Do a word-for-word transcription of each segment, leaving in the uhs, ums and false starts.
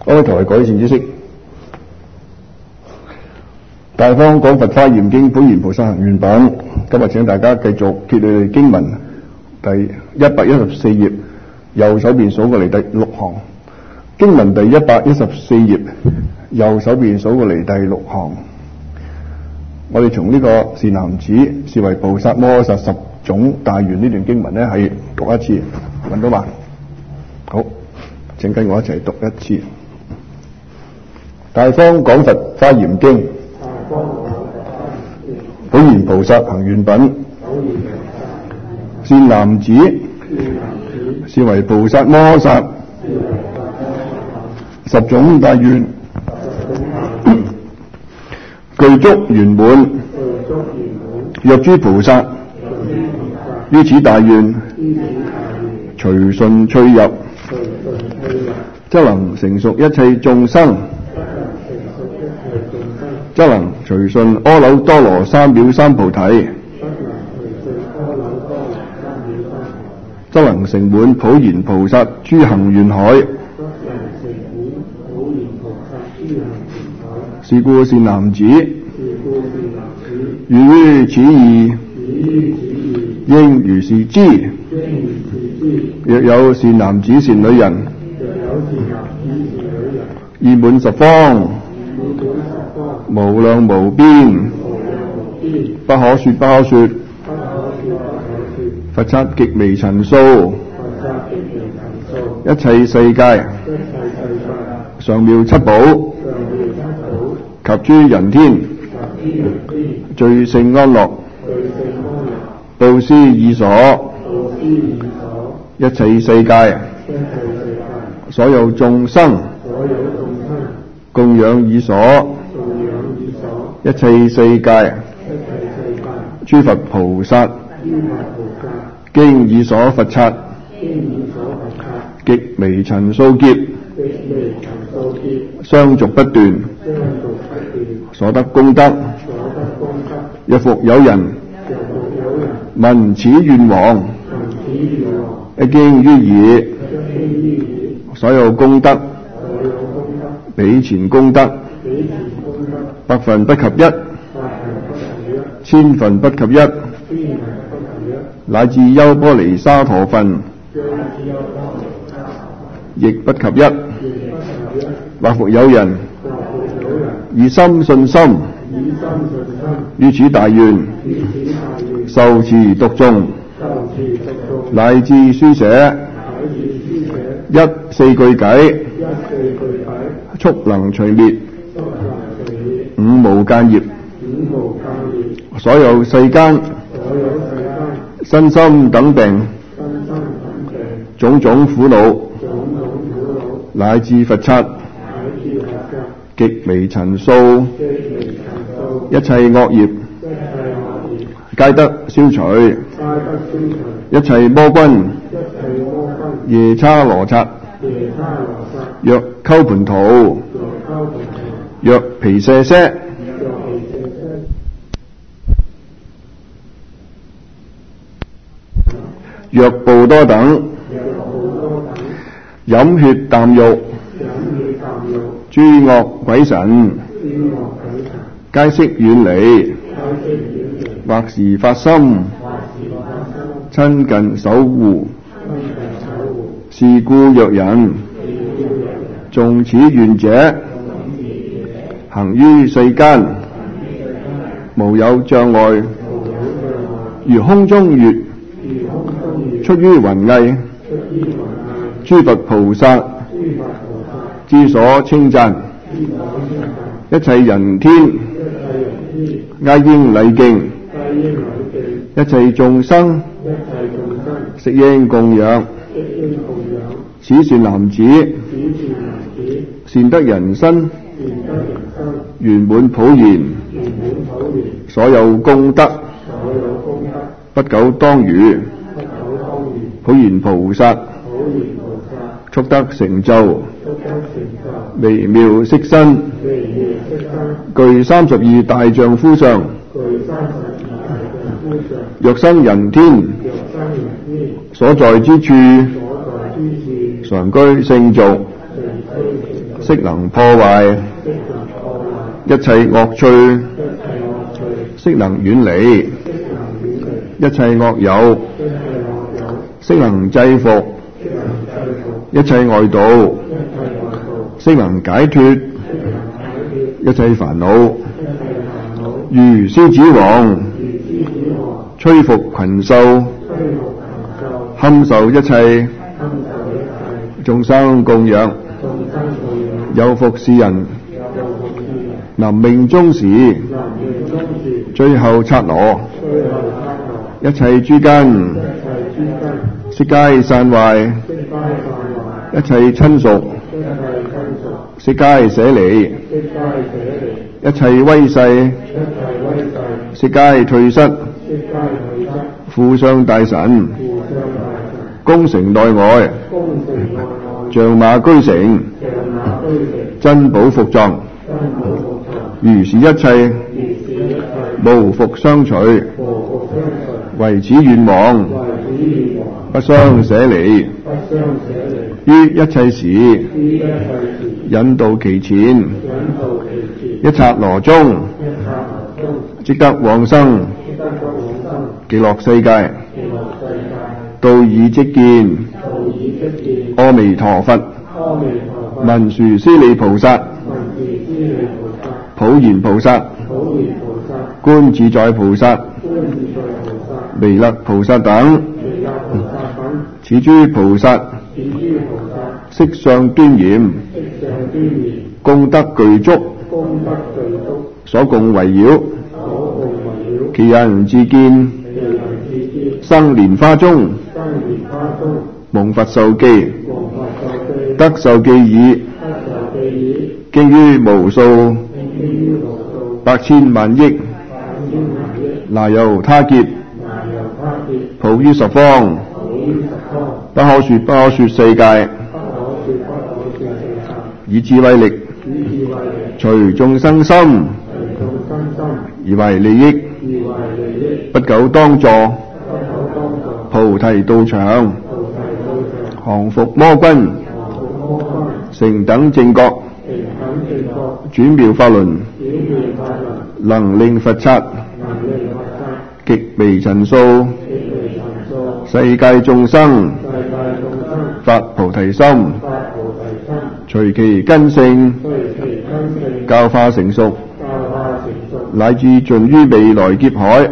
我哋頭係改善知識。大方廣佛花嚴經本願菩薩行願品，今日請大家繼續揭你哋經文第一百一十四頁，右手邊數過嚟第六行。經文第一百一十四頁，右手邊數過嚟第六行。我哋從呢個善男子是為菩薩摩薩十種大願呢段經文呢，係讀一次，揾到嘛？好，請跟我一齊讀一次。大方廣佛花嚴經本願菩薩行願品，善男子是為菩薩摩薩十種大願，具足圓滿。若諸菩薩於此大願隨順趣入，則能成熟一切眾生，則能隨順阿耨多羅三藐三菩提，則能成滿普賢菩薩諸行願海。是故善男子，如於此義，應如是知。若有善男子善女人，意滿十方，無量無邊，不可說不可說，佛剎極微塵數，一切世界上妙七寶及諸人天，最勝安樂，布施已所，一切世界所有眾生供養已所，一切世界諸佛菩薩經已所佛剎，極微塵數劫相續不斷，所得功德。若復有人聞此願王一經於耳，所有功德比前功德百分不及一，千分不及一，乃至優波離沙陀分亦不及一。或復有人以心信心於此大願受持讀誦，乃至書寫一四句偈，速能除滅五無間業，所有世間身心等病，種種苦惱，乃至佛剎極微塵數，一切惡業皆得消除。一切魔軍夜叉羅剎，若鳩槃荼，若毗舍舍，若怖多等，飲血啖肉，諸惡鬼神皆悉遠離，或時發心親近守護。是故若人誦此願者，行於世間無有障礙，如空中月出於雲翳，諸佛菩薩之所稱讚，一切人天皆應禮敬，一切眾生悉應供養。此善男子善得人身，圓滿普賢，所有功德不久當餘。普賢菩薩速得成就，微妙色身，具三十二大丈夫相。若生人天，所在之處常居聖俗， 悉能破壞一切惡趣，悉能遠離一切惡友，悉能制服一切外道，悉能解脫一切煩惱，如獅子王摧伏群獸，堪受一切眾生供養，有復是人臨命終時，最後剎那，一切諸根悉皆散壞，一切親屬悉皆捨離，一切威勢悉皆退失，富相大臣宮城內外，象馬居城，珍寶伏藏，如是一切無復相隨，唯此願望不相捨離，於一切時引導其前，一剎那中即得往生極樂世界，到已即見阿彌陀佛，文殊師利菩薩，普賢菩薩，觀自在菩薩，彌勒菩薩等，此諸菩薩色相端嚴，功德具足，所共圍繞，其人自見生蓮花中，蒙佛受記，得受記已，經於無數百千萬億那由他劫，普於十方，不可說不可說世界，以智慧力隨眾生心，而為利益，不久當坐菩提道場，降伏魔軍，成等正覺，轉妙法輪，能令佛剎，極微塵數，世界眾生發菩提心，隨其根性教化成熟，乃至盡於未來劫海，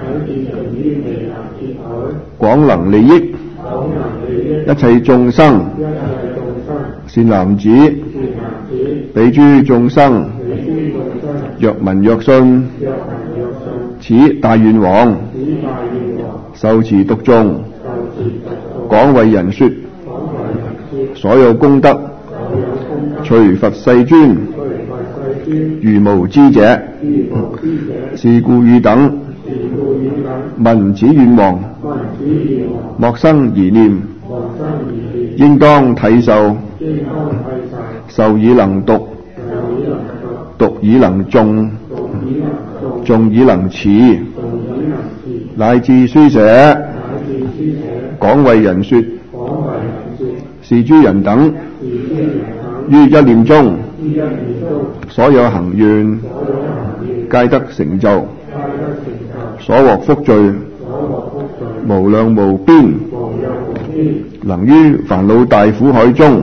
廣能利益一切眾生，善男子彼諸眾生，若聞若信，此大願王受持讀誦，廣為人說，所有功德隨佛世尊，如無知者，是故汝等聞此願王，莫生疑念，應當體受，受以能讀，讀以能誦，誦以能持，乃至書寫，廣為人說，是諸人等於一念中，所有行願皆得成就，所獲福罪無量無邊，能於煩惱大苦海中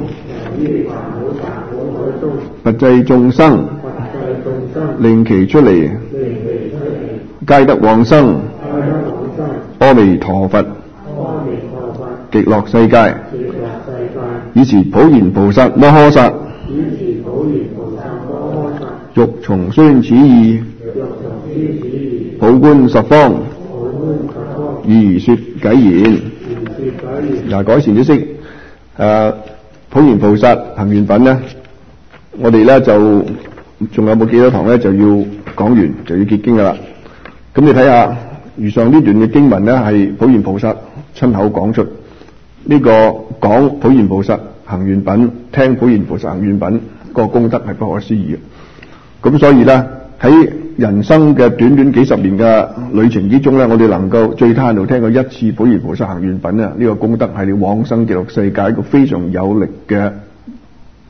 拔濟眾生，令其出離，皆得往生阿彌陀佛極樂世界。以是普賢菩薩摩訶薩，欲重宣此義，普觀十方，而說偈言。嗱，改善啲識誒普賢菩薩行願品咧，我哋咧就仲有冇幾多堂咧就要講完，就要結經噶啦。咁你睇下，如上呢段嘅經文咧，係普賢菩薩親口講出。呢、這個講普賢菩薩行願品，聽普賢菩薩行願品，個功德係不可思議嘅。咁所以咧，喺人生嘅短短幾十年嘅旅程之中咧，我哋能夠最低限度聽過一次普賢菩薩行願品咧，呢、這個功德係你往生極樂世界一個非常有力嘅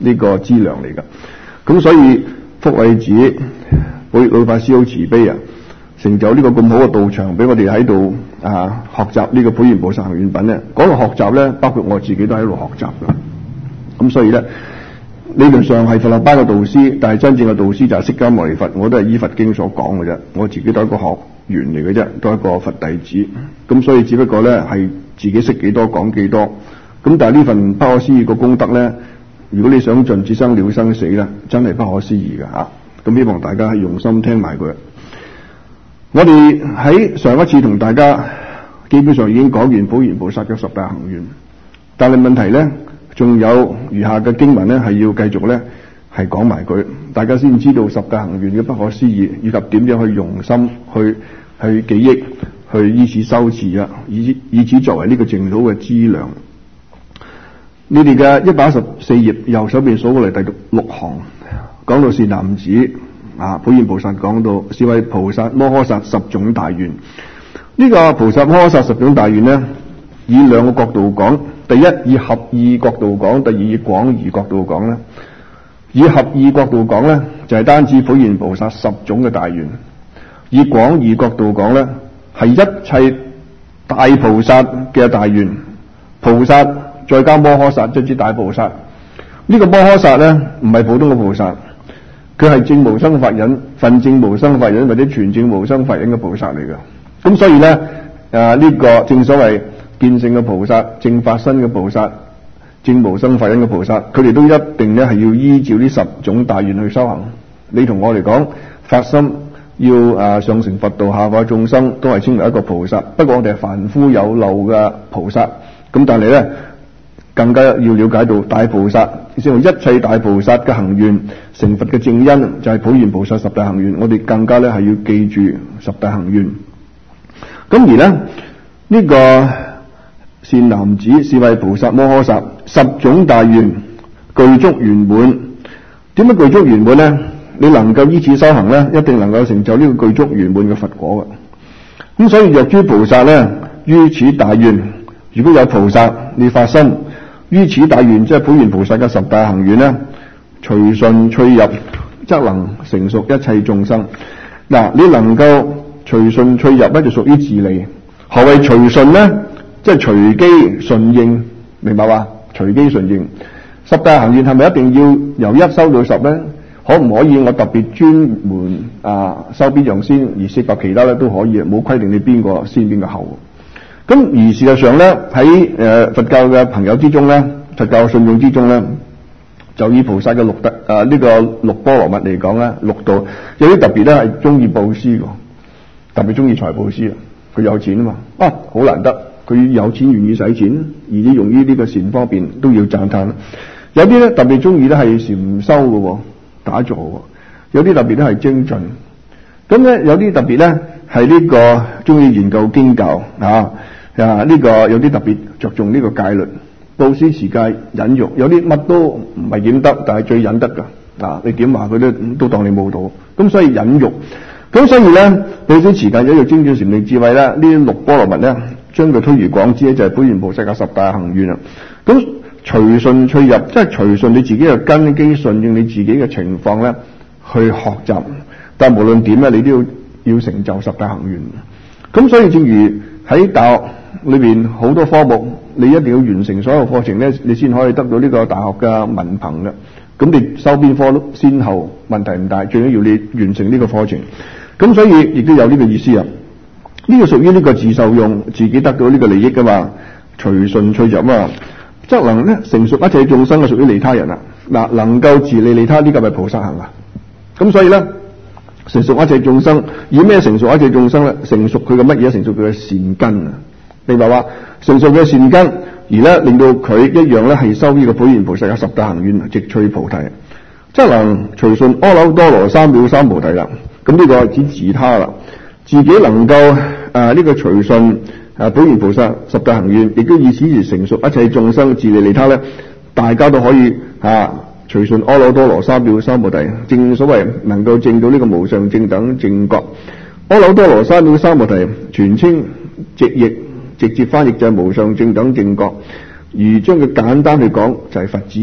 呢個資糧嚟噶。咁所以福慧寺寶業老法師好慈悲啊，成就呢個咁好嘅道場俾我哋喺度啊學習呢個普賢菩薩行願品咧。講到學習咧，包括我自己都喺度學習噶。咁所以咧，理論上係佛學班嘅導師，但係真正嘅導師就係釋迦牟尼佛，我都係依佛經所講嘅啫。我自己都係一個學員嚟嘅啫，都係一個佛弟子。咁所以只不過咧係自己識幾多講幾多。咁但係呢份不可思議嘅功德咧，如果你想盡此生了生死咧，真係不可思議嘅嚇。咁希望大家係用心聽埋佢。我哋喺上一次同大家基本上已經講完普賢菩薩嘅十大行願，但係問題咧，仲有餘下嘅經文咧係要繼續咧係講埋佢，大家先知道十大行願嘅不可思議，以及點樣去用心去去記憶，去依此修持啊，以以此作為呢個淨土嘅資糧。你哋嘅一百一十四頁右手邊數過嚟第六行，講到善男子啊，普賢菩薩講到是為菩薩摩訶薩十種大願。呢、這個菩薩摩訶薩十種大願呢，以兩個角度講，第一以合意角度講，第二以廣義角度講咧。以合意角度講咧，就係、是、單指普賢菩薩十種嘅大願；以廣義角度講咧，係一切大菩薩嘅大願。菩薩再加摩訶薩，即係指大菩薩。呢、這個摩訶薩咧，唔係普通嘅菩薩，佢係證無生法忍、分證無生法忍或者全證無生法忍嘅菩薩嚟嘅。咁所以咧，誒、啊、呢、這個正所謂見性嘅菩薩、證法身嘅菩薩、證無生法忍嘅菩薩，佢哋都一定咧係要依照呢十種大願去修行。你同我嚟講，發心要誒、啊、上成佛道、下化眾生，都係稱為一個菩薩。不過我哋係凡夫有漏嘅菩薩，咁但係咧，更加要了解到大菩薩，即係一切大菩薩嘅行願成佛嘅正因，就係、是、普賢菩薩十大行願。我哋更加咧係要記住十大行願。咁而咧呢、這個善男子是為菩薩摩訶薩十種大願具足圓滿。點解具足圓滿咧？你能夠依此修行咧，一定能夠成就呢個具足圓滿嘅佛果嘅。咁所以若諸菩薩咧於此大願，如果有菩薩你發心於此大願，即係普賢菩薩嘅十大行願咧，隨順趣入，則能成熟一切眾生。嗱，你能夠隨順趣入咧，就屬於自利。何謂隨順咧？即係隨機順應，明白嘛？隨機順應。十大行願係咪一定要由一修到十咧？可唔可以我特別專門啊修邊樣先，而涉及其他咧都可以，冇規定你邊個先邊個後。咁而事實上咧，喺誒、呃、佛教嘅朋友之中咧，佛教信眾之中咧，就以菩薩嘅六德啊呢、這個六波羅蜜嚟講咧，六道有啲特別咧係中意布施嘅，特別中意財布施啊！佢有錢啊嘛，啊好難得，佢有錢願意使錢，而且用於呢個善方面都要讚歎。有啲咧特別中意咧係禪修嘅，打坐嘅；有啲特別咧係精進。咁咧有啲特別咧係呢個中意研究經教啊。啊！呢、這個有啲特別着重呢個戒律、布施、持戒、忍辱，有啲乜都唔係點得，但係最忍得噶。啊！你點話佢都都當你冇到。咁所以忍辱，咁所以咧，布施、持戒、忍辱、精進、禪定、智慧咧，呢啲六波羅蜜咧，將佢推而廣之咧，就係普賢菩薩嘅十大行願啦。咁隨順趣入，即係隨順你自己嘅根基，順應你自己嘅情況咧，去學習。但係無論點咧，你都要要成就十大行願。咁所以正如喺大學裏邊好多科目，你一定要完成所有課程咧，你先可以得到呢個大學嘅文憑嘅。咁你收邊科都先後問題唔大，最緊要你完成呢個課程。咁所以亦都有呢個意思啊。呢、這個屬於呢個自受用，自己得到呢個利益噶嘛，隨順趣入啊，則能咧成熟一切眾生，係屬於利他人啊。嗱，能夠自利利他，呢個係菩薩行啊。咁所以咧，成熟一切眾生，以咩成熟一切眾生咧？成熟佢嘅乜嘢？成熟佢嘅善根啊！明白話？成熟嘅善根，而咧令到佢一樣咧係修呢個普賢菩薩嘅十大行願，直趣菩提，即係能隨順阿耨多羅三藐三菩提啦。咁呢個係指自他啦，自己能夠誒呢、呃這個隨順誒普賢菩薩十大行願，亦都以此而成熟一切眾生，自利利他咧，大家都可以啊。隨順阿耨多羅三藐三菩提，正所謂能夠證到呢個無上正等正覺。阿耨多羅三藐三菩提全稱直譯，直接翻譯就係無上正等正覺。而將佢簡單去講就係佛智，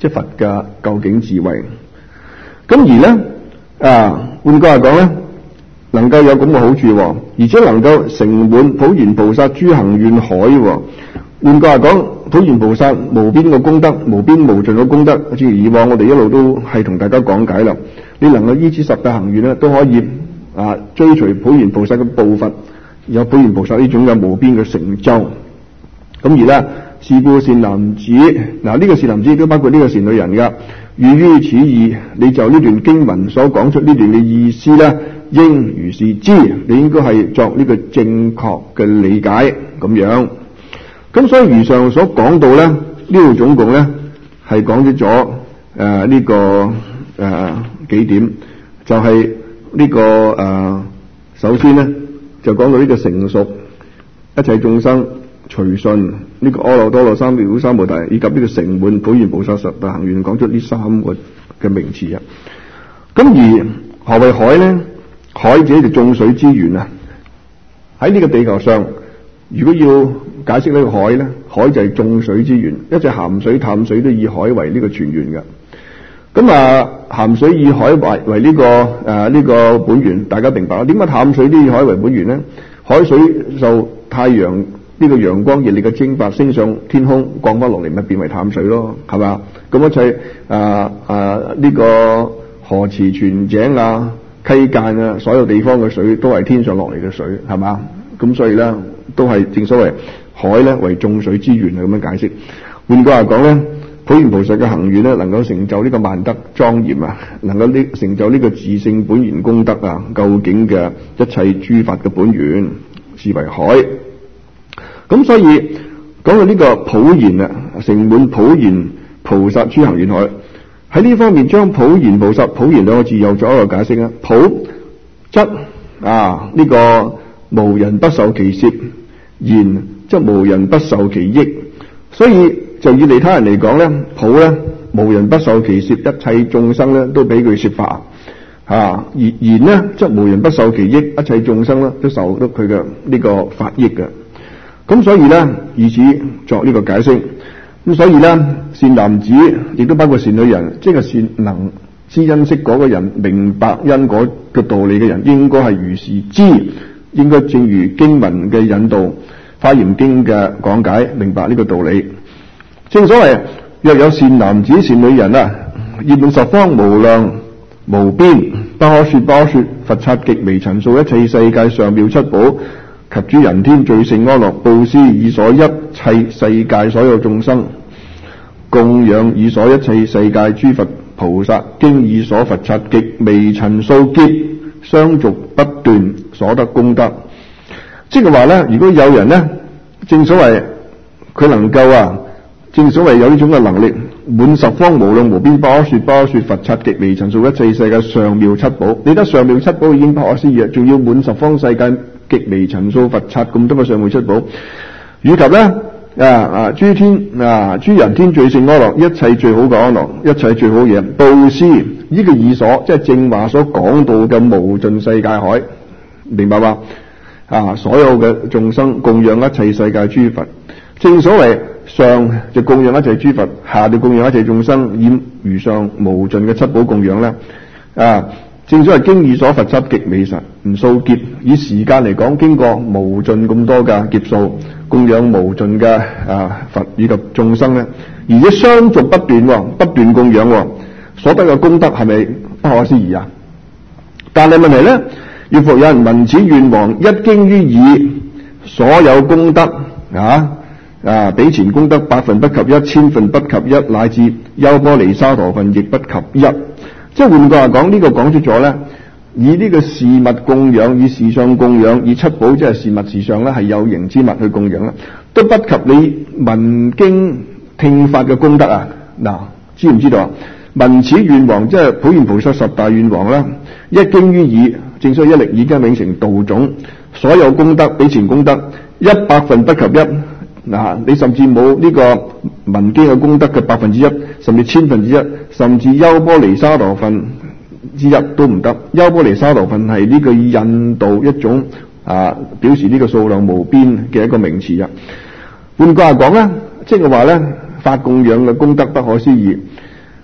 即係佛嘅究竟智慧。咁而咧啊，換句話講咧，能夠有咁嘅好處，而且能夠成滿普賢菩薩諸行願海。換句話講，普賢菩薩無邊嘅功德，無邊無盡嘅功德，正如以往我哋一路都係同大家講解啦。你能夠依止十大行願咧，都可以啊追隨普賢菩薩嘅步伐，有普賢菩薩呢種嘅無邊嘅成就。咁而咧，是故善男子，嗱、啊、呢、這個善男子都包括呢個善女人噶。遇於此義，你就呢段經文所講出呢段嘅意思咧，應如是知，你應該係作呢個正確嘅理解咁樣。咁所以如上所講到咧，呢度總共咧係講咗咗誒呢個誒、呃、幾點，就係、是、呢、這個誒、呃、首先咧就講到呢個成熟一切眾生隨順呢個阿耨多羅三藐三菩提，以及呢個成滿普賢菩薩十大行願，講出呢三個嘅名詞啊。咁而何謂海咧？海者就眾水之源啊。喺呢個地球上，如果要解釋呢個海咧，海就係眾水之源，一隻鹹水、淡水都以海為呢個泉源嘅。咁啊，鹹水以海為為呢、這個誒呢、呃這個本源，大家明白啦。點解淡水都以海為本源咧？海水受太陽呢、這個陽光熱烈嘅蒸發，升上天空，降翻落嚟，咪變為淡水咯，係嘛？咁一切啊啊呢個河池泉井啊、溪澗啊，所有地方嘅水都係天上落嚟嘅水，係嘛？咁所以咧，都係正所謂海咧為眾水之源啊，咁樣解釋。換句話講咧，普賢菩薩嘅行願咧，能夠成就呢個萬德莊嚴啊，能夠呢成就呢個自性本源功德啊，究竟嘅一切諸法嘅本源，是為海。咁所以講到呢個普賢啊，成滿普賢菩薩諸行願海，喺呢方面將普賢菩薩普賢兩個字又作一個解釋啊。普則啊呢、這個無人不受其攝，賢則無人不受其益。所以就以利他人嚟講咧，普咧無人不受其攝，一切眾生咧都俾佢攝化啊。而賢咧則無人不受其益，一切眾生咧都受到佢嘅呢個法益嘅。咁所以咧，以此作呢個解釋。咁所以咧，善男子亦都包括善女人，即係善能知因識果嘅人，明白因果嘅道理嘅人，應該係如是知，應該正如經文嘅引導，華嚴經嘅講解，明白呢個道理。正所謂，若有善男子善女人啊，業滿十方無量無邊，不可說不可說，佛剎極微塵數，一切世界上妙七寶及諸人天最勝安樂，布施以所一切世界所有眾生，供養以所一切世界諸佛菩薩，經以所佛剎極微塵數劫相續不斷，所得功德。即係話咧，如果有人咧，正所謂佢能夠啊，正所謂有呢種嘅能力，滿十方無量無邊，不可說不可說，佛剎極微塵數，一切世界上妙七寶。你得上妙七寶已經不可思議，仲要滿十方世界極微塵數佛剎咁多個上妙七寶，以及咧啊啊諸天啊諸人天最勝安樂，一切最好嘅安樂，一切最好嘢，布施呢個以所，即係正話所講到嘅無盡世界海，明白嗎？啊，所有嘅眾生供養一切世界諸佛，正所謂上就供養一切諸佛，下就供養一切眾生，以如上無盡嘅七寶供養咧啊。正所謂經以所佛剎極微塵數劫，以時間嚟講，經過無盡咁多嘅劫數，供養無盡嘅啊佛以及眾生咧，而且相續不斷，不斷供養，所得嘅功德係咪不可思議啊？但係問題咧，若復有人聞此願王一經於耳，所有功德啊啊比前功德百分不及一，千分不及一，乃至優波離沙陀分亦不及一。即係換句話講，呢、這個講出咗咧，以呢個事物供養，以事相供養，以七寶即係事物事相咧，係有形之物去供養啦，都不及你聞經聽法嘅功德啊！嗱，知唔知道啊？聞此願王即係普賢菩薩十大願王啦，一經於耳，正所謂一力已經永成道種，所有功德比前功德一百分不及一。嗱，你甚至冇呢個聞經嘅功德嘅百分之一，甚至千分之一，甚至優波離沙陀分之一都唔得。優波離沙陀分係呢個印度一種啊，表示呢個數量無邊嘅一個名詞啊。換句話講咧，即係話咧，法供養嘅功德不可思議，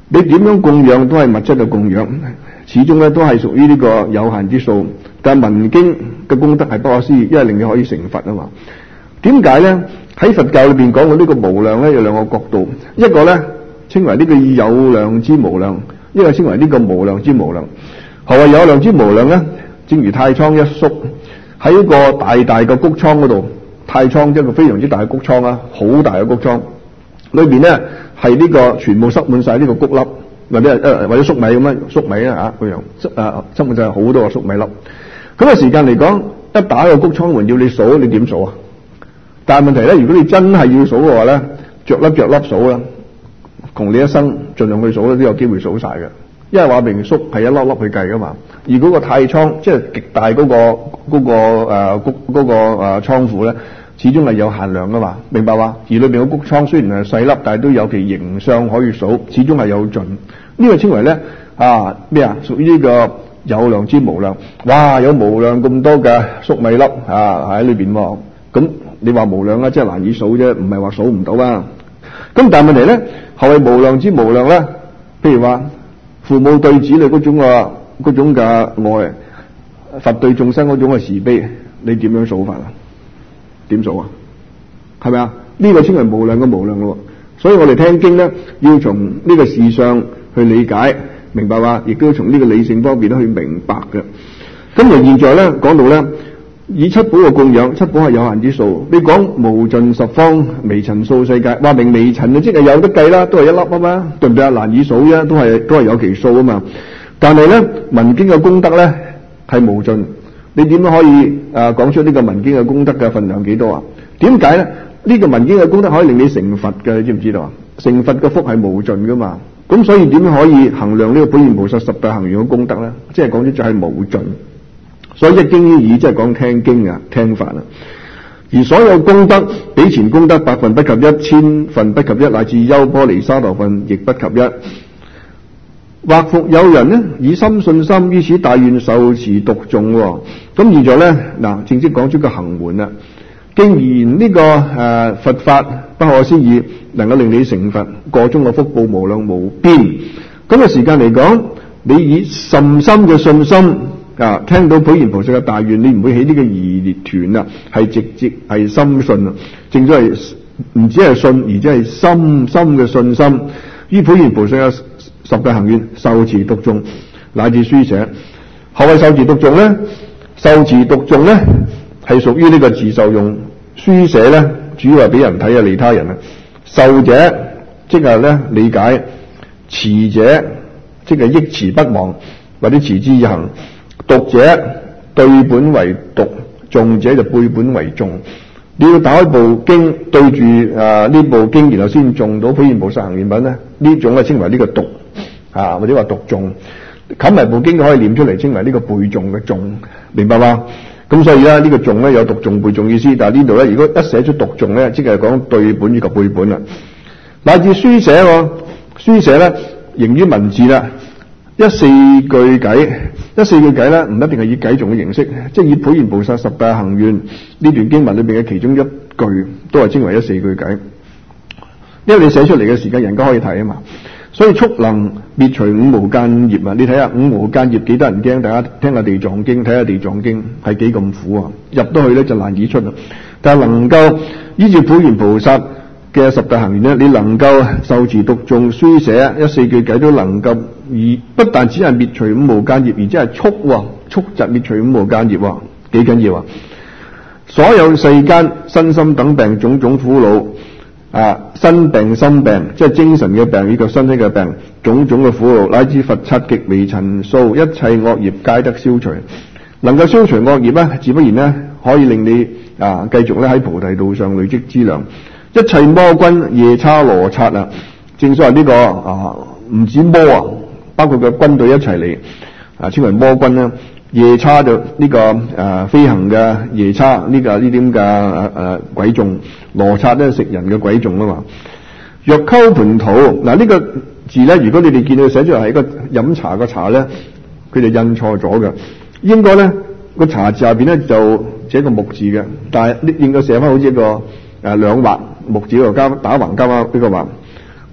你點樣供養都係物質嘅供養，始終咧都係屬於呢個有限之數。但係文經嘅功德係不可思議，因為令你可以成佛啊嘛。點解咧？喺佛教裏邊講到呢個無量咧，有兩個角度，一個咧稱為呢個有量之無量，一個稱為呢個無量之無量。何謂有量之無量咧？正如太倉一粟喺一個大大嘅穀倉嗰度，太倉即係一個非常之大嘅穀倉啊，好大嘅穀倉，裏邊咧係呢個全部塞滿晒呢個穀粒，或者誒或者粟米咁樣，粟米啊嚇嗰樣，誒塞滿晒好多個粟米粒。咁嘅時間嚟講，一打個穀倉門要你數，你點數啊？但係問題咧，如果你真係要數嘅話咧，着粒着粒數啦，窮你一生盡量去數咧，都有機會數晒嘅。因為話明粟係一粒粒去計噶嘛，而嗰個太倉即係極大嗰、嗰個嗰、嗰個誒穀嗰個誒倉庫咧，始終係有限量噶嘛，明白嘛？而裏邊嘅穀倉雖然係細粒，但係都有其形相可以數，始終係有盡。呢、呢個稱為咧啊咩啊？屬於呢個有量之無量。哇！有無量咁多嘅粟米粒啊喺裏邊喎，咁你話無量啊，即係難以數啫，唔係話數唔到啊。咁但係問題咧，何謂無量之無量咧？譬如話，父母對子女嗰種啊，嗰種嘅愛，佛對眾生嗰種嘅慈悲，你點樣數法啊？點數啊？係咪啊？呢個稱為無量嘅無量咯。所以我哋聽經咧，要從呢個事相去理解，明白嘛？亦都要從呢個理性方面咧去明白嘅。咁而現在咧講到咧，以七寶嘅供養，七寶係有限之數。你講無盡十方微塵數世界，話明微塵啊，即係有得計啦，都係一粒啊嘛，對唔對啊？難以數啫，都係都係有其數啊嘛。但係咧，文經嘅功德咧係無盡，你點樣可以啊講出呢個文經嘅功德嘅份量幾多啊？點解咧？呢個文經嘅功德可以令你成佛嘅，你知唔知道啊？成佛嘅福係無盡噶嘛。咁所以點樣可以衡量呢個普賢菩薩十大行願嘅功德咧？即係講咗就係無盡。所以一經於耳，即係講聽經啊，聽法啊。而所有功德比前功德百分不及一，千分不及一，乃至優波離沙羅分亦不及一。或復有人呢，以心信心於此大願受持讀誦。咁現在咧，嗱，正式講出個行門啦。既然呢、這個誒、呃、佛法不可思議，能夠令你成佛，個中嘅福報無量無邊。咁嘅時間嚟講，你以甚深嘅信心啊，聽到普賢菩薩嘅大願，你唔會起呢個疑列團啊，係直接係深信啊。正所謂唔止係信，而且係深深嘅信心。於普賢菩薩嘅十大行願受持讀誦乃至書寫。何謂受持讀誦咧？受持讀誦咧係屬於呢個自受用，書寫咧主要係俾人睇啊，利他人啊。受者即係咧理解，持者即係憶持不忘或者持之以恆。讀者對本為讀，誦者就背本為誦。你要打開部經對住誒呢部經，然後先誦到普賢菩薩行願品咧，呢種咧稱為呢個讀啊，或者話讀誦。冚埋部經可以念出嚟，稱為呢個背誦嘅誦，明白嘛？咁所以咧呢個誦咧有讀誦背誦意思，但係呢度咧如果一寫出讀誦咧，即係講對本以及背本啦。乃至書寫喎，書寫咧形於文字啦。一四句偈，一四句偈咧，唔一定係以偈頌嘅形式，即係以普賢菩薩十大行願呢段經文裏邊嘅其中一句，都係稱為一四句偈。因為你寫出嚟嘅時間，人家可以睇啊嘛，所以速能滅除五無間業啊！你睇下五無間業幾得人驚，大家聽下地藏經，睇下地藏經係幾咁苦啊！入到去咧就難以出啊，但係能夠依照普賢菩薩嘅十大行願咧，你能夠受持讀誦書寫一四句偈都能夠，而不但只係滅除五無間業，而且係速喎，速疾滅除五無間業喎，幾緊要啊！所有世間身心等病種種苦惱啊，身病心病即係精神嘅病以及身體嘅病，種種嘅苦惱，乃至佛剎極微塵數，一切惡業皆得消除。能夠消除惡業咧，自不然咧可以令你啊繼續咧喺菩提道上累積資糧。一切魔軍夜叉羅剎啊，正所謂呢、這個啊唔止魔啊，包括個軍隊一齊嚟啊，稱為魔軍啦。夜叉就呢、這個誒、啊、飛行嘅夜叉，呢、這個呢啲咁嘅誒誒鬼眾，羅剎咧食人嘅鬼眾啊嘛。若溝盤土嗱呢、啊這個字咧，如果你哋見到寫出嚟係一個飲茶個茶咧，佢就印錯咗嘅。應該咧個茶字下邊咧就寫個木字嘅，但係應該寫翻好似一個誒兩畫木字度加打橫加翻呢個橫，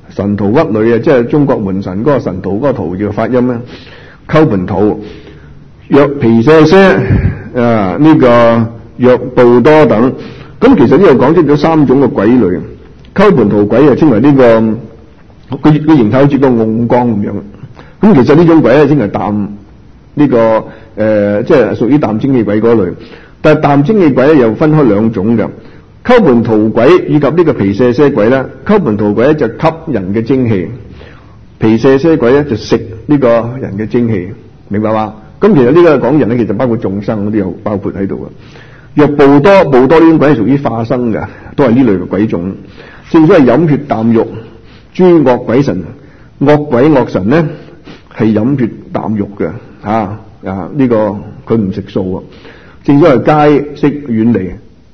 神荼鬱壘啊，即係中國門神嗰個神荼嗰個荼叫發音咧，鳩槃荼、藥毗舍舍啊，呢、這個藥報多等。咁其實呢度講出咗三種嘅鬼類，鳩槃荼鬼啊，稱為呢、這個佢佢形態好似個甕缸咁樣。咁其實呢種鬼咧，稱為淡呢、這個誒、呃，即係屬於淡精氣鬼嗰類。但係淡精氣鬼咧又分開兩種嘅，鳩槃荼鬼以及呢個毗舍舍鬼咧。鳩槃荼鬼咧就吸人嘅精氣，毗舍舍鬼咧就食呢個人嘅精氣，明白嘛？咁其實呢個講人咧，其實包括眾生嗰啲有包括喺度嘅。藥報多，報多呢種鬼係屬於化生嘅，都係呢類嘅鬼種。正所謂飲血啖肉，諸惡鬼神，惡鬼惡神咧係飲血啖肉嘅，吓啊呢、這個佢唔食素啊。正所謂皆悉遠離，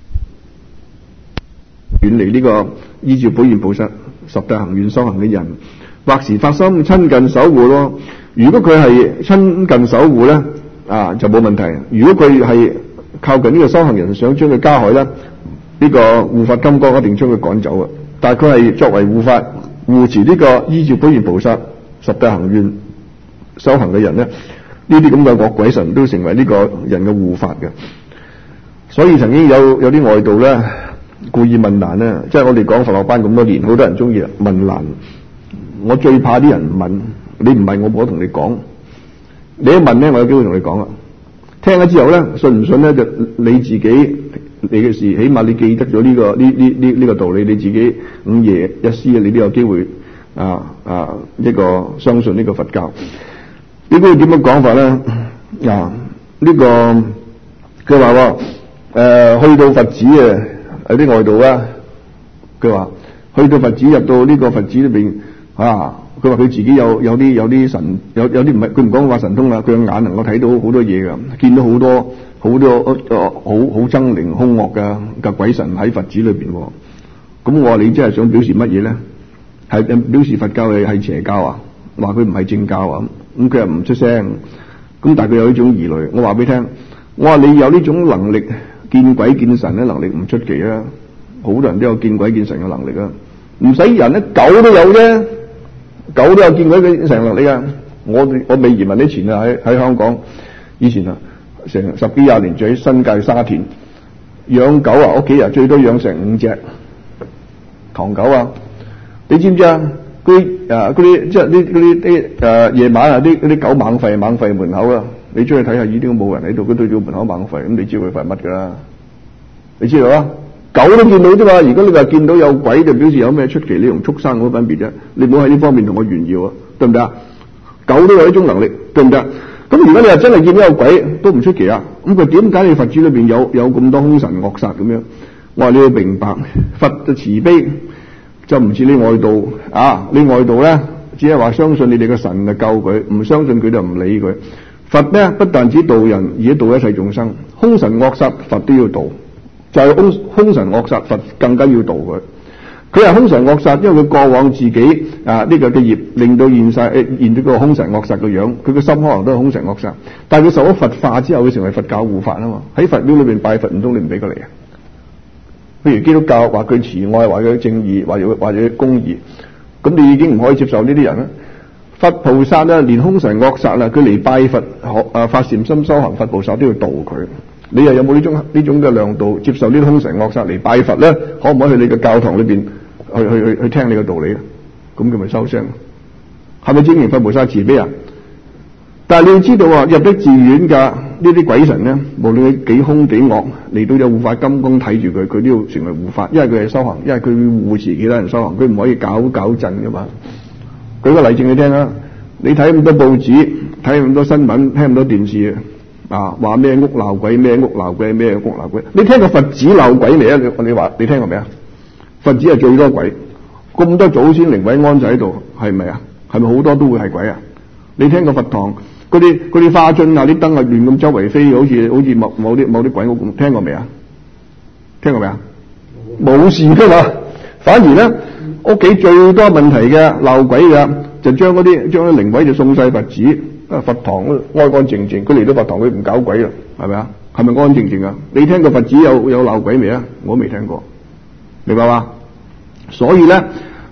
遠離呢個依照普賢菩薩十大行願修行嘅人，或時發心親近守護咯。如果佢係親近守護咧，啊就冇問題。如果佢係靠近呢個修行人，想將佢加害咧，呢、這個護法金剛一定將佢趕走啊。但係佢係作為護法護持呢個依照普賢菩薩十大行願修行嘅人咧，呢啲咁嘅惡鬼神都成為呢個人嘅護法嘅。所以曾經有有啲外道咧故意問難咧，即係我哋講佛學班咁多年，好多人中意問難。我最怕啲人問，你唔問我冇得同你講，你一問咧我有機會同你講啦。聽咗之後咧，信唔信咧就你自己你嘅事，起碼你記得咗呢、這個呢呢呢呢個道理，你自己午夜一思你都有機會啊啊一個相信呢個佛教。呢個點樣講法咧？啊呢、這個佢話喎誒去到佛寺啊，有啲外道啊，佢話去到佛寺入到呢個佛寺裏邊啊，佢話佢自己有有啲有啲神有有啲唔係佢唔講話神通啦，佢嘅眼能夠睇到好多嘢㗎，見到好多好多好好猙獰兇惡嘅嘅鬼神喺佛寺裏邊。咁我話你真係想表示乜嘢咧？係表示佛教係係邪教啊？話佢唔係正教啊？咁佢又唔出聲。咁但係佢有呢種疑慮。我話俾你聽，我話你有呢種能力見鬼見神嘅能力唔出奇啊！好多人都有見鬼見神嘅能力啊，唔使人咧，狗都有啫。狗都有見鬼見神能力啊！我我未移民之前啊，喺喺香港以前啊，成十幾廿年住喺新界沙田養狗啊，屋企啊最多養成五隻唐狗啊！你知唔知啊？嗰啲啊嗰啲即係啲嗰啲啲誒夜晚啊啲嗰啲狗猛吠猛吠門口啊！你出去睇下，依啲冇人喺度，佢對住門口猛吠，咁你知佢吠乜噶啦？你知道啊？狗都見到啫嘛。如果你話見到有鬼，就表示有咩出奇，你同畜生冇分別啫。你唔好喺呢方面同我炫耀啊，對唔對啊？狗都有呢種能力，對唔對啊？咁如果你話真係見到有鬼，都唔出奇啊。咁佢點解你佛寺裏邊有有咁多兇神惡煞咁樣？我話你要明白，佛嘅慈悲就唔似你外道啊！你外道咧，只係話相信你哋嘅神就救佢，唔相信佢就唔理佢。佛咧不但止度人，而且度一切眾生。兇神惡煞，佛都要度。就係兇兇神惡煞，佛更加要度佢。佢係兇神惡煞，因為佢過往自己啊呢、這個嘅業，令到現晒誒現咗個兇神惡煞嘅樣。佢個心可能都係兇神惡煞，但係佢受咗佛化之後，佢成為佛教護法啊嘛。喺佛廟裏邊拜佛，唔通你唔俾佢嚟啊？譬如基督教話佢慈愛，話佢正義，話佢話佢公義，咁你已經唔可以接受呢啲人啦。佛菩薩咧，連兇神惡煞啦，佢嚟拜佛學啊發禪心修行，佛菩薩都要度佢。你又有冇呢種呢種嘅量度接受呢啲兇神惡煞嚟拜佛咧？可唔可以去你嘅教堂裏邊去去去去聽你嘅道理咧？咁佢咪收聲？係咪證明佛菩薩慈悲啊？但係你要知道啊，入得寺院噶呢啲鬼神咧，無論佢幾兇幾惡，嚟到有護法金剛睇住佢，佢都要成為護法，因為佢係修行，因為佢護持其他人修行，佢唔可以搞搞震噶嘛。舉個例證你聽啦，你睇咁多報紙，睇咁多新聞，聽咁多電視啊，話咩屋鬧鬼，咩屋鬧鬼，咩屋鬧鬼。你聽過佛寺鬧鬼未啊？你你話你聽過未啊？佛寺係最多鬼，咁多祖先靈位安就喺度，係咪啊？係咪好多都會係鬼啊？你聽過佛堂嗰啲嗰啲花樽啊，啲燈啊亂咁周圍飛，好似好似某某啲某啲鬼屋咁，聽過未啊？聽過未啊？冇事噶嘛，反而咧屋企最多問題嘅鬧鬼嘅，就將嗰啲將啲靈位就送晒佛寺。佛堂安安靜靜，佢嚟到佛堂佢唔搞鬼啦，係咪啊？係咪安安靜靜啊？你聽過佛寺有有鬧鬼未啊？我未聽過，明白嘛？所以咧，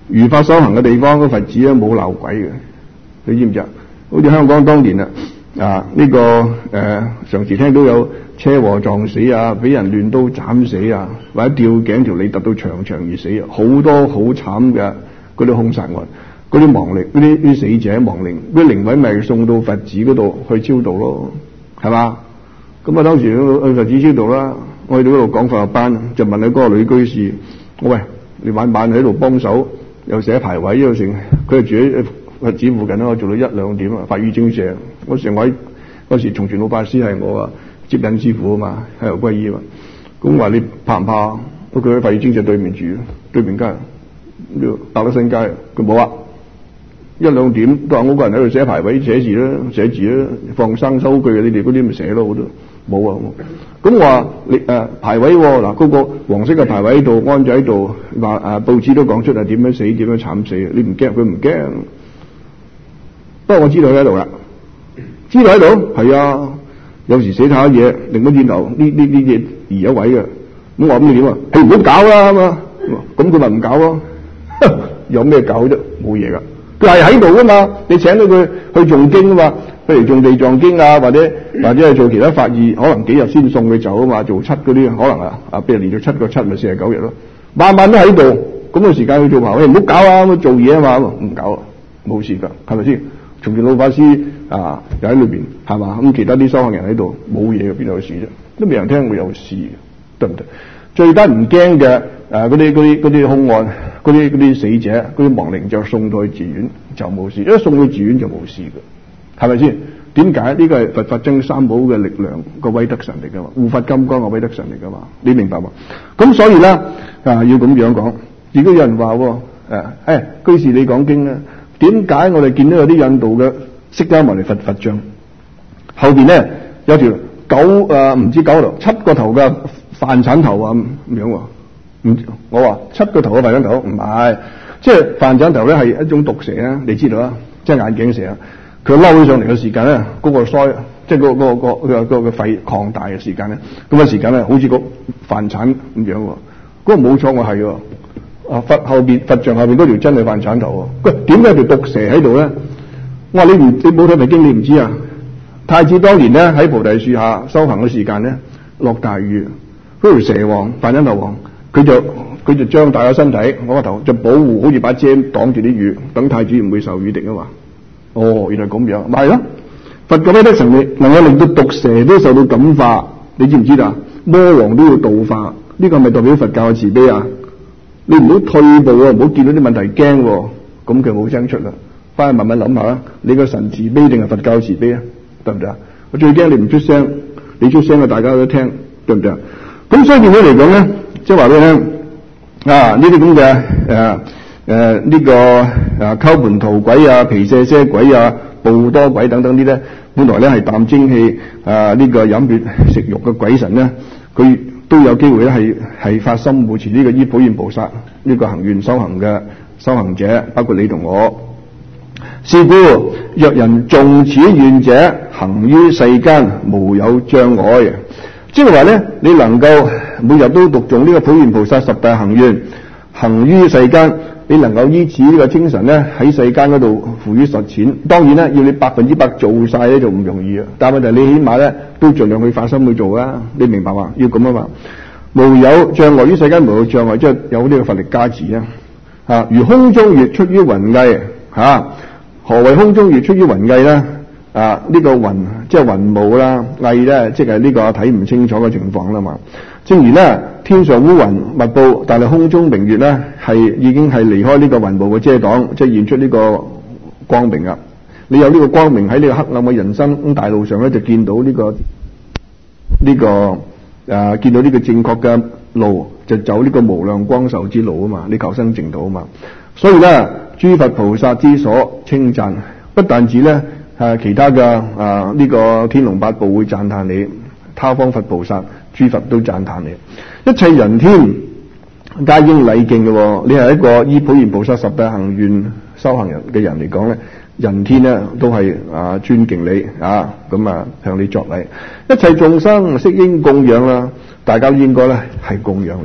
如法修行嘅地方，嗰佛寺咧冇鬧鬼嘅，你知唔知啊？好似香港當年啊，啊呢、這個誒、呃、上次聽到有車禍撞死啊，俾人亂刀斬死啊，或者吊頸條脷突到長長而死啊，好多好慘嘅嗰啲兇殺案，嗰啲亡靈，嗰啲啲死者亡靈，嗰啲靈位咪送到佛寺嗰度去超度咯，係嘛？咁啊當時去佛寺超度啦，我去到嗰度講法學班，就問佢嗰個女居士，我喂，你晚晚喺度幫手，又寫牌位又成，佢就住喺佛寺附近啦，我做到一兩點啊，法語精舍，我成位嗰時從傳老法師係我啊接引師傅啊嘛，喺度皈依啊嘛，咁話你怕唔怕？佢喺法語精舍對面住，對面街，大德新街，佢冇啊，一兩點都話我個人喺度寫牌位寫字啦，寫字啦，放生收據啊，你哋嗰啲咪寫咯，好多冇啊，咁話你誒、呃、牌位嗱、哦，嗰、那個黃色嘅牌位喺度安咗喺度，話誒、啊、報紙都講出係點樣死，點樣慘死啊！你唔驚，佢唔驚。不過我知道佢喺度啦，知道喺度係啊，有時寫下嘢，另一轉頭呢呢呢嘢移咗位嘅，咁我話咁你點啊？誒唔好搞啦嘛，咁佢咪唔搞咯？有咩搞啫？冇嘢噶，佢係喺度噶嘛，你請到佢去誦經啊嘛。譬如做地藏經啊，或者或者係做其他法義，可能幾日先送佢走啊嘛，做七嗰啲可能啊啊，譬如連續七個七咪四十九日咯，晚晚都喺度，咁個時間去做牌位，唔好搞啊，咁做嘢啊嘛，唔搞，冇事噶，係咪先？從前老法師啊又喺裏邊，係嘛？咁其他啲修行人喺度，冇嘢嘅，邊度有事啫？都未人聽會有事，對唔對？最得唔驚嘅誒嗰啲嗰啲嗰啲凶案，嗰啲嗰啲死者，嗰啲亡靈就送到去寺院就冇事，因為送去寺院就冇事嘅。係咪先？點解呢個係佛法僧三寶嘅力量個威德神嚟噶嘛？護法金剛個威德神嚟噶嘛？你明白嘛？咁所以咧啊，要咁樣講。如果有人話誒誒，居士你講經咧，點解我哋見到有啲印度嘅釋迦牟尼佛佛像後邊咧有條九誒唔知九頭七個頭嘅飯鏟頭啊咁樣喎？唔，我話七個頭嘅飯鏟頭唔係，即係飯鏟頭咧係一種毒蛇啊！你知道啊？即係眼鏡蛇啊！佢嬲起上嚟嘅時間咧，嗰、那個腮即係嗰、那個、那個、那個、那個肺擴大嘅時間咧，咁、那、嘅、個、時間咧，好似個飯鏟咁樣喎。嗰、那個冇錯，我係喎。啊佛後邊佛像後邊嗰條真係飯鏟頭喎。喂，點解有條毒蛇喺度咧？我話你唔你冇睇咪經，你唔知啊？太子當年咧喺菩提樹下修行嘅時間咧，落大雨，嗰條蛇王飯鏟頭王，佢就佢就張大個身體，我個頭就保護，好似把遮擋住啲雨，等太子唔會受雨滴啊嘛。哦，原來咁樣，咪係咯？佛嘅威德神力能夠令到毒蛇都受到感化，你知唔知道？魔王都要度化，呢、這個係咪代表佛教嘅慈悲啊？你唔好退步啊，唔好見到啲問題驚，咁佢冇聲出啦。翻去慢慢諗下啦，你個神慈悲定係佛教慈悲啊？得唔得啊？我最驚你唔出聲，你出聲啊，大家都聽，對唔對啊？咁所以變咗嚟講咧，即係話俾你聽啊，呢啲咁嘅誒。誒、呃，呢、這個啊溝盤圖鬼啊、皮舍舍鬼啊、怖多鬼等等啲咧，本來咧係啖精氣啊，呢、這個飲血食肉嘅鬼神咧，佢都有機會咧係係發心護持呢個依普賢菩薩呢、這個行願修行嘅修行者，包括你同我。是故若人誦此願者，行於世間無有障礙。即係話咧，你能夠每日都讀誦呢個普賢菩薩十大行願，行於世間。你能夠依此呢個精神咧喺世間嗰度付於實踐，當然咧要你百分之百做晒咧就唔容易啊。但係問題你起碼咧都盡量去發心去做啊。你明白嘛？要咁啊嘛。無有障礙於世間，無有障礙，即係有呢個佛力加持啊。啊，如空中月出於雲翳嚇。何謂空中月出於雲翳咧？啊，呢、這個雲即係雲霧啦，翳咧即係呢個睇唔清楚嘅情況啦嘛。正如咧，天上烏雲密布，但係空中明月咧係已經係離開呢個雲霧嘅遮擋，即係現出呢個光明啊！你有呢個光明喺呢個黑暗嘅人生大路上咧，就見到呢、這個呢、這個誒、啊，見到呢個正確嘅路，就走呢個無量光壽之路啊嘛！你求生淨土啊嘛！所以咧，諸佛菩薩之所稱讚，不但止咧誒其他嘅啊呢、這個天龍八部會讚歎你，他方佛菩薩。諸佛都讚歎你，一切人天皆應禮敬嘅。你係一個依普賢菩薩十大行願修行人嘅人嚟講咧，人天咧都係啊尊敬你啊，咁啊向你作禮。一切眾生悉應供養啦，大家都應該咧係供養你。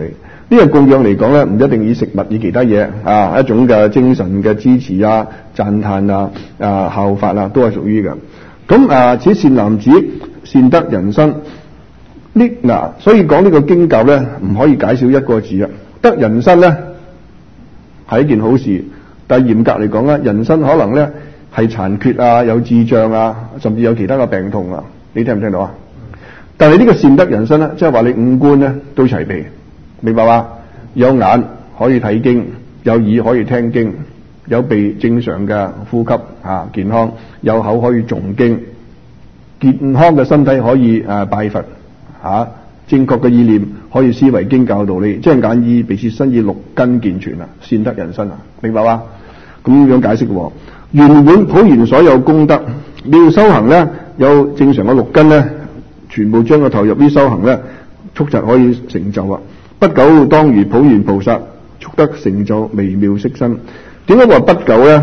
呢個供養嚟講咧，唔一定以食物，以其他嘢啊，一種嘅精神嘅支持啊、讚歎啊、啊效法啊，都係屬於嘅。咁啊，此善男子善得人身呢嗱，所以講呢個經教咧，唔可以解少一個字啊。得人身咧係一件好事，但係嚴格嚟講咧，人身可能咧係殘缺啊、有智障啊，甚至有其他嘅病痛啊。你聽唔聽到啊？但係呢個善得人身咧，即係話你五官咧都齊備。明白嘛？有眼可以睇經，有耳可以聽經，有鼻正常嘅呼吸啊健康，有口可以誦經，健康嘅身體可以誒、啊、拜佛啊，正確嘅意念可以思維經教道理，即係眼耳鼻舌身意六根健全啊，善得人身啊，明白嘛？咁樣解釋嘅，圓滿普賢所有功德，你要修行咧，有正常嘅六根咧，全部將佢投入於修行咧，速疾可以成就啊！不久當如普賢菩薩，速得成就微妙色身。點解話不久咧？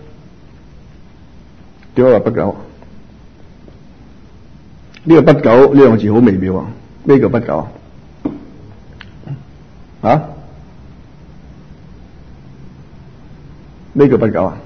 點解話不久？呢、這個不久呢兩個字好微妙啊！咩叫不久啊？咩叫不久啊？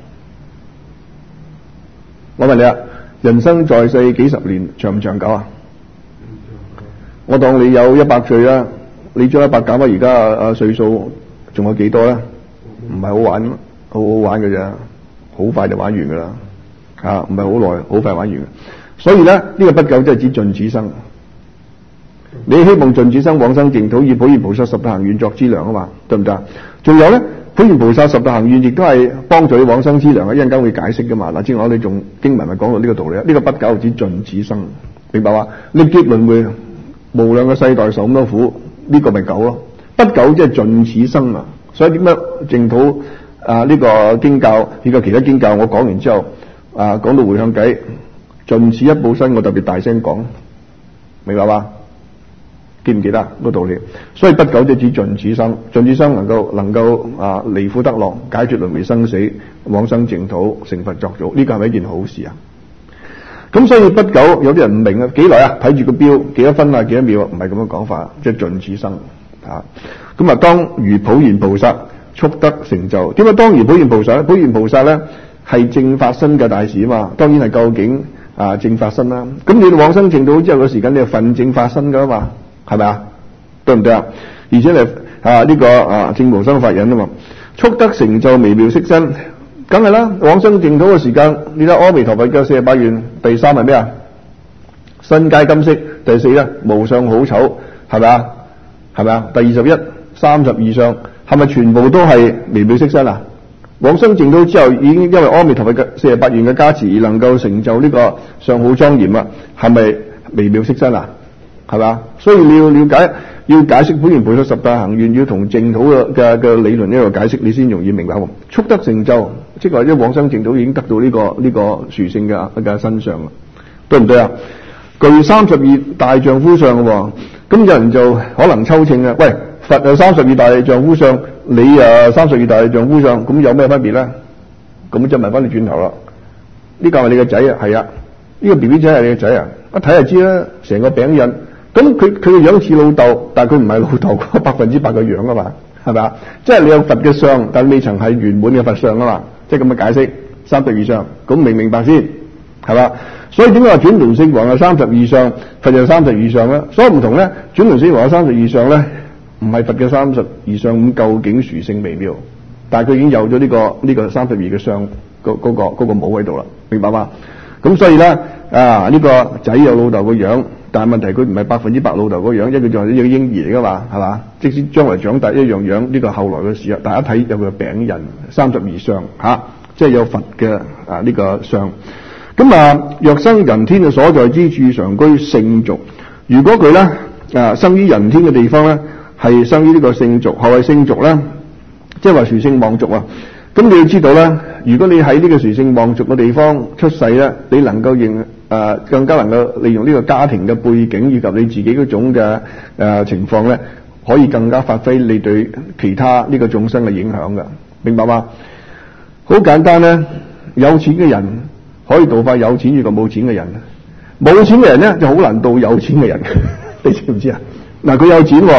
我問你啊，人生在世幾十年，長唔長久啊？我當你有一百歲啦。你將一百減翻而家啊歲數仲有幾多咧？唔係好玩，好好玩嘅啫，好快就玩完噶啦，啊唔係好耐，好快玩完。所以咧呢、這個不久即係指盡此生。你希望盡此生往生淨土，以普賢菩薩十大行願作資糧啊嘛，得唔得？仲有咧，普賢菩薩十大行願亦都係幫助你往生資糧，一陣間會解釋噶嘛。嗱，之後我哋仲經文咪講到呢個道理，呢、這個不久指盡此生，明白嘛？歷劫輪迴，無量嘅世代受咁多苦。呢個咪久咯，不久即係盡此生啊！所以點解淨土啊呢、這個經教呢個其他經教我講完之後啊講到回向偈，盡此一報身，我特別大聲講，明白嘛？記唔記得嗰道理？所以不久即係指盡此生，盡此生能夠能夠啊離苦得樂，解決輪迴生死，往生淨土，成佛作祖，呢、這個係咪一件好事啊？咁所以不久有啲人唔明啊，幾耐啊？睇住個錶幾多分啊？幾多秒啊？唔係咁樣講法，即係盡此生啊！咁啊，當如普賢菩薩，速得成就。點解當如普賢菩薩咧？普賢菩薩咧係正法身嘅大士啊嘛，當然係究竟啊正法身啦。咁你往生淨土之後嘅時間，你係分正法身噶嘛？係咪啊？對唔對啊？而且你啊呢、這個啊正無生法忍啊嘛，速得成就微妙色身。梗係啦，往生淨土嘅時間，你睇阿彌陀佛嘅四十八願，第三係咩啊？身皆金色，第四咧無相好醜，係咪啊？係咪啊？第二十一、三十二相，係咪全部都係微妙色身啊？往生淨土之後，已經因為阿彌陀佛嘅四十八願嘅加持，而能夠成就呢個相好莊嚴啊，係咪微妙色身啊？係咪啊？所以你要了解。要解釋普賢菩薩十大行願，要同淨土嘅嘅嘅理論呢個解釋，你先容易明白喎。速得成就，即係話一往生淨土已經得到呢、這個呢、這個殊勝嘅嘅身相啦，對唔對啊？具三十二大丈夫相嘅喎，咁有人就可能抽秤啊，喂，佛有三十二大丈夫相，你啊三十二大丈夫相，咁有咩分別咧？咁就問翻你轉頭啦。呢、這個係你個仔啊，係啊，呢、這個 B B 仔係你個仔啊，一睇就知啦，成個餅印。咁佢佢個樣似老豆，但係佢唔係老豆嗰百分之百嘅樣啊嘛，係咪啊？即係你有佛嘅相，但未曾係圓滿嘅佛相啊嘛，即係咁嘅解釋。三十二相，咁明唔明白先？係嘛？所以點解話轉輪聖王有三十二相，佛有三十二相咧？所以唔同咧，轉輪聖王有三十二相咧，唔係佛嘅三十二相咁究竟殊勝微妙，但係佢已經有咗呢、這個呢、這個三十二嘅相，嗰、那、嗰個嗰、那個帽喺度啦，明白嘛？咁所以咧啊，呢、這個仔有老豆個樣。但係問題佢唔係百分之百老豆嗰樣，因為佢仲係一個嬰兒嚟噶嘛，係嘛？即使將來長大一樣樣，呢、這個後來嘅事啊，大家睇有個餅印三十二相吓，即係有佛嘅啊呢、這個相。咁啊，若生人天嘅所在之處，常居聖俗。如果佢咧啊生於人天嘅地方咧，係生於呢個聖俗。何謂聖俗咧？即係話殊勝望族啊。咁你要知道咧，如果你喺呢個殊勝望族嘅地方出世咧，你能夠認。誒、呃、更加能夠利用呢個家庭嘅背景以及你自己嗰種嘅誒、呃、情況咧，可以更加發揮你對其他呢個眾生嘅影響嘅，明白嗎？好簡單咧，有錢嘅人可以度化有錢，如果冇錢嘅人，冇錢嘅人咧就好難度有錢嘅人，你知唔知啊？嗱，佢有錢喎，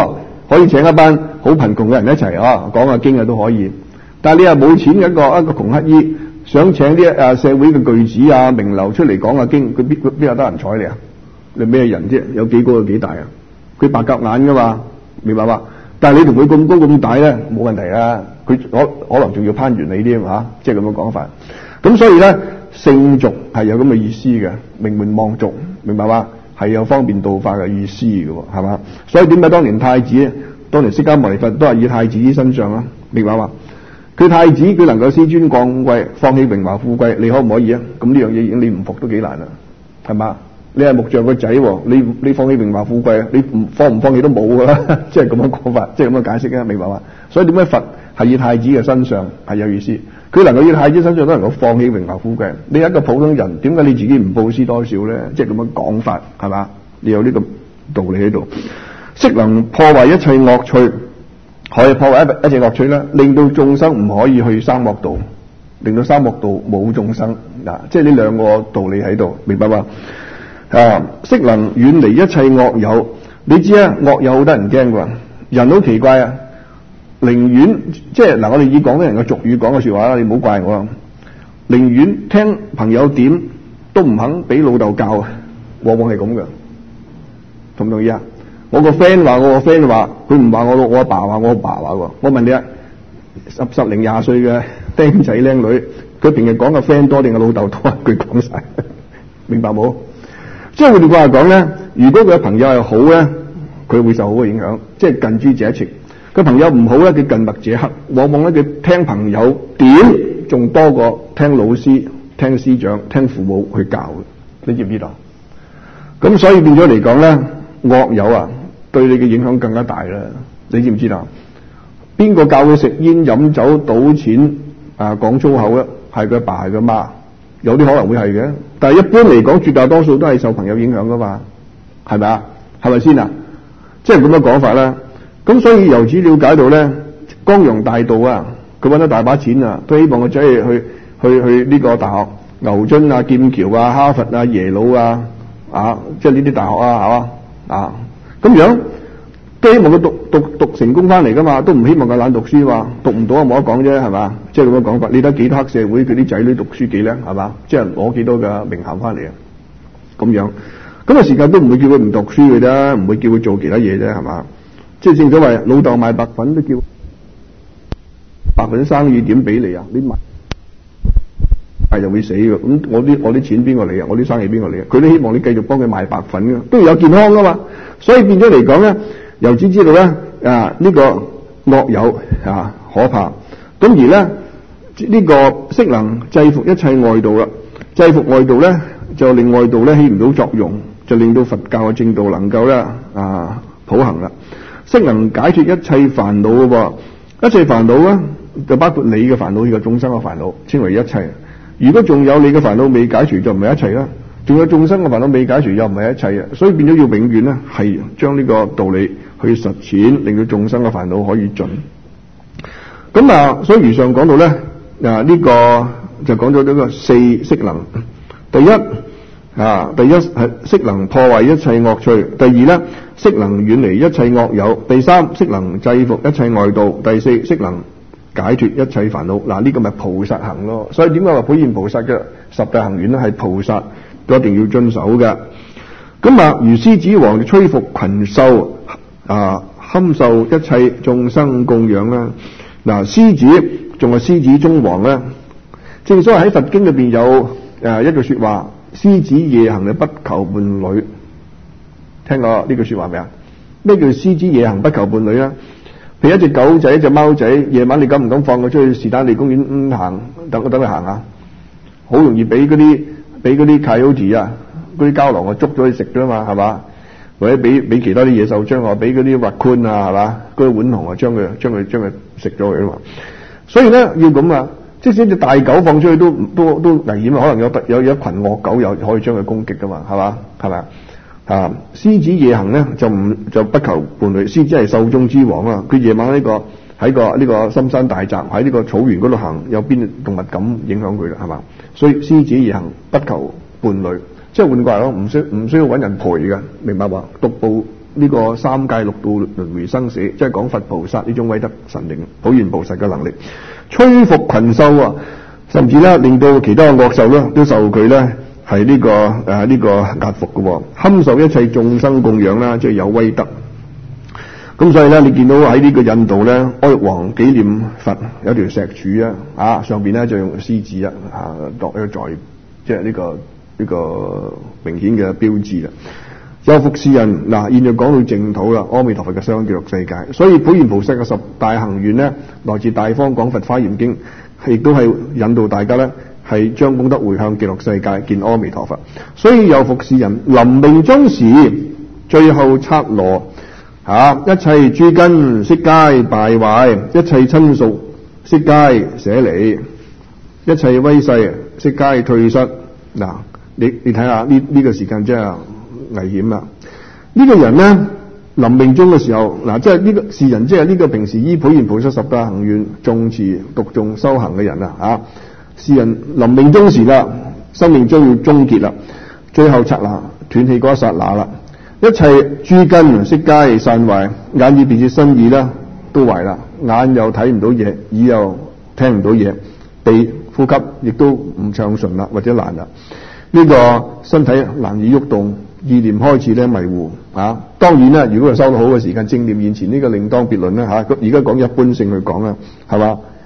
可以請一班好貧窮嘅人一齊啊講下經啊都可以。但係你又冇錢嘅一個一個窮乞衣，想請啲誒社會嘅巨子啊名流出嚟講下經，佢邊邊有得人睬你啊？你咩人啫？有幾高有幾大啊？佢白鴿眼噶嘛，明白嘛？但係你同佢咁高咁大咧，冇問題啊！佢可可能仲要攀援你啲嚇，即係咁樣講法。咁所以咧，聖俗係有咁嘅意思嘅，名門望族，明白嘛？係有方便度化嘅意思嘅喎，係嘛？所以點解當年太子，當年釋迦牟尼佛都係以太子之身上啊？明白嘛？佢太子佢能夠紆尊降貴，放棄榮華富貴，你可唔可以啊？咁呢樣嘢已經你唔服都幾難啦，係嘛？你係木匠個仔喎，你你放棄榮華富貴，你唔放唔放棄都冇噶啦，即係咁樣講法，即係咁樣解釋啊，明白嘛？所以點解佛係以太子嘅身上係有意思？佢能夠以太子身上都能夠放棄榮華富貴，你一個普通人，點解你自己唔布施多少咧？即係咁樣講法，係嘛？你有呢個道理喺度，悉能破壞一切惡趣，可以破壞一一切惡趣啦，令到眾生唔可以去三惡道，令到三惡道冇眾生嗱，即係呢兩個道理喺度，明白嘛？啊！悉能遠離一切惡友，你知啊，惡友好得人驚㗎，人好奇怪啊，寧願即係嗱，我哋以廣東人嘅俗語講嘅說話啦，你唔好怪我啊，寧願聽朋友點都唔肯俾老豆教啊，往往係咁嘅，同唔同意啊？我個 friend 話我個 friend 話，佢唔話我，我阿爸話我阿爸話喎，我問你啊，十十零廿歲嘅僆仔僆女，佢平日講個 friend 多定係老豆多？佢講晒，明白冇？即係換句話講咧，如果佢嘅朋友係好咧，佢會受好嘅影響，即係近朱者赤。佢朋友唔好咧，佢近墨者黑。往往咧，佢聽朋友點仲多過聽老師、聽師長、聽父母去教嘅。你知唔知道？咁所以變咗嚟講咧，惡友啊，對你嘅影響更加大啦。你知唔知道？邊個教佢食煙、飲酒、賭錢啊、講粗口咧？係佢阿爸，係佢媽。有啲可能會係嘅，但係一般嚟講，絕大多數都係受朋友影響噶嘛，係咪啊？係咪先啊？即係咁樣講法啦。咁所以由此了解到咧，江洋大盜啊，佢搵咗大把錢啊，都希望個仔去去去去呢個大學，牛津啊、劍橋啊、哈佛啊、耶魯啊，啊，即係呢啲大學啊，係嘛啊，咁樣都希望佢讀讀讀成功翻嚟噶嘛，都唔希望佢懶讀書嘛，讀唔到啊冇得講啫，係嘛？即係咁樣講法。你睇幾多黑社會佢啲仔女讀書幾叻，係嘛？即係攞幾多嘅名銜翻嚟啊？咁樣咁啊，時間都唔會叫佢唔讀書嘅啫，唔會叫佢做其他嘢啫，係嘛？即係正所謂老豆賣白粉都叫白粉生意點俾你啊？你賣係就會死嘅。咁我啲我啲錢邊個嚟啊？我啲生意邊個嚟啊？佢都希望你繼續幫佢賣白粉嘅，都要有健康噶嘛。所以變咗嚟講咧。由此知道咧，啊呢、這個惡友啊可怕，咁而咧呢、這個悉能制服一切外道啦，制服外道咧就令外道咧起唔到作用，就令到佛教嘅正道能夠咧啊普行啦。悉能解脫一切煩惱嘅噃，一切煩惱咧就包括你嘅煩惱，呢個眾生嘅煩惱，稱為一切。如果仲有你嘅煩惱未解除，就唔係一切啦。仲有眾生嘅煩惱未解除，又唔係一切啊！所以變咗要永遠咧，係將呢個道理去實踐，令到眾生嘅煩惱可以盡。咁啊，所以如上講到咧，啊呢、這個就講咗呢個四悉能。第一啊，第一係悉能破壞一切惡趣；第二咧，悉能遠離一切惡友；第三，悉能制服一切外道；第四，悉能解脫一切煩惱。嗱、啊，呢、這個咪菩薩行咯。所以點解話普賢菩薩嘅十大行願咧係菩薩？都一定要遵守嘅。咁啊，如獅子王吹服群獸啊，堪受一切眾生供養啦。嗱，獅子仲係獅子中王咧。正所謂喺佛經裏邊有誒一句說話：獅子夜行嘅不求伴侶。聽過呢句說話未啊？咩叫獅子夜行不求伴侶啊？譬如一隻狗仔、一隻貓仔，夜晚你敢唔敢放佢出去士丹利公園、嗯、行？等等佢行啊？好容易俾嗰啲。俾嗰啲 coyote 啊，嗰啲郊狼啊捉咗去食㗎嘛，係嘛？或者俾俾其他啲野獸將我，俾嗰啲 raccoon 啊，係嘛？嗰啲浣熊啊，將佢將佢將佢食咗佢啊嘛。所以咧要咁啊，即使隻大狗放出去都都都危險啊，可能有有有一群惡狗又可以將佢攻擊㗎嘛，係嘛？係咪啊？獅子夜行咧就唔就不求伴侶，獅子係獸中之王啊！佢夜晚呢、這個喺個呢、這個深山大澤喺呢個草原嗰度行，有邊動物敢影響佢啦？係嘛？所以獅子夜行不求伴侶，即係換句話講，唔需唔需要揾人陪嘅，明白嘛？獨步呢個三界六道輪迴生死，即係講佛菩薩呢種威德神靈普賢菩薩嘅能力，摧伏群獸啊，甚至咧令到其他嘅惡獸咧都受佢咧係呢個誒呢、呃這個壓服嘅，堪受一切眾生供養啦，即係有威德。咁所以咧，你見到喺呢個印度咧，阿育王紀念佛有條石柱啊，啊上邊咧就用獅子啊，啊度一個在，即係呢個呢、這個明顯嘅標誌啦。有福是人嗱，現在講到淨土啦，阿彌陀佛嘅雙極樂世界。所以普賢菩薩嘅十大行願咧，來自大方廣佛華嚴經，亦都係引導大家咧，係將功德回向極樂世界，見阿彌陀佛。所以有福是人臨命終時，最後剎那。啊！一切諸根悉皆敗壞，一切親屬悉皆捨離，一切威勢悉皆退失。嗱、啊，你你睇下呢呢個時間真係危險啦！呢、這個人咧臨命終嘅時候，嗱、啊，即係呢個是人，即係呢個平時依普賢菩薩十大行願誦持讀誦修行嘅人啊！啊，是人臨命終時啦，生命將要終結啦，最後剎那斷氣嗰一剎那啦。一切諸根悉皆散壞，眼耳鼻舌身意啦都壞啦，眼又睇唔到嘢，耳又聽唔到嘢，鼻呼吸亦都唔暢順啦，或者難啦。呢、這個身體難以喐動，意念開始咧迷糊啊。當然啦，如果係修得好嘅時間，正念現前呢個另當別論啦吓。而家講一般性去講啦，係嘛？